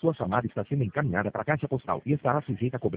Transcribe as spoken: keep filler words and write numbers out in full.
Sua chamada está sendo encaminhada para a caixa postal e estará sujeita a cobrança.